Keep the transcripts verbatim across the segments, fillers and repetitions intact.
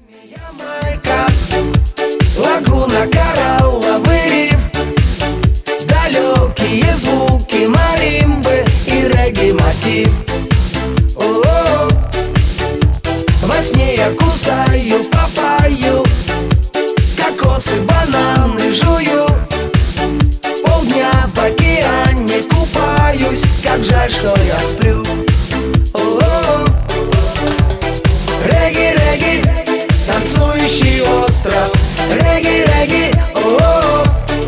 Ямайка, лагуна, коралловый риф, далекие звуки маримбы и регги-мотив. О-о-о. Во сне я кусаю папайю, кокосы, бананы жую, полдня в океане купаюсь, как жаль, что я сплю. О-о-о. Регги, регги, танцующий остров. Регги, регги, о-о-о.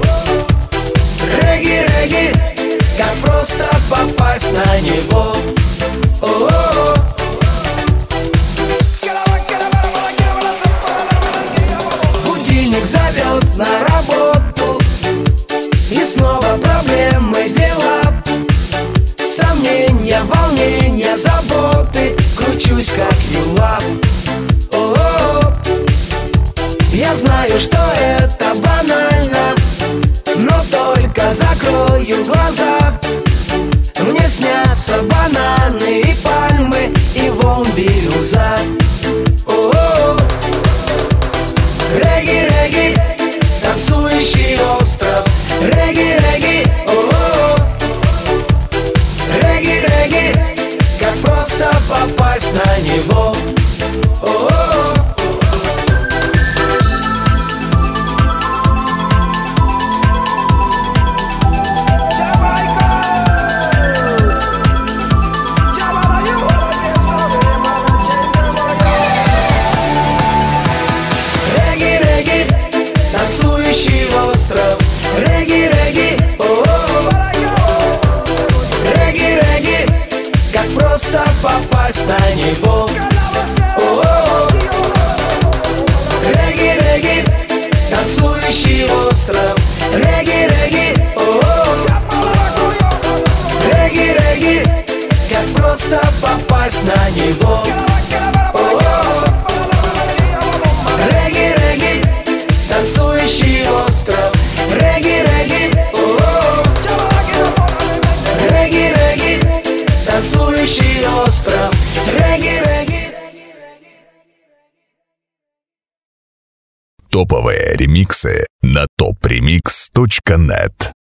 Регги, регги, как просто попасть на него. О-о-о. Будильник зовет на работу, и снова проблемы, дела, сомнения, волнения, заботы. Кручусь как юла. О-о-о. Я знаю, что это банально, но только закрою глаза, мне снятся бананы и пальмы, и волн бирюза. О-о-о. Регги, регги, танцующий остров. Регги, регги, о-о-о. Регги, регги, как просто попасть на него. О-о-о. Танцующий остров. Регги, регги, о-о-о. Регги, регги, как просто попасть на него. О-о-о. Регги, регги, танцующий остров. Регги, регги, о-о-о. Регги, регги, как просто попасть на него. О-о-о. Регги, регги, танцующий остров. Регги, регги, о-о-о. Регги, регги, танцующий остров. Регги, регги. Топовые ремиксы на топ ремикс точка нет.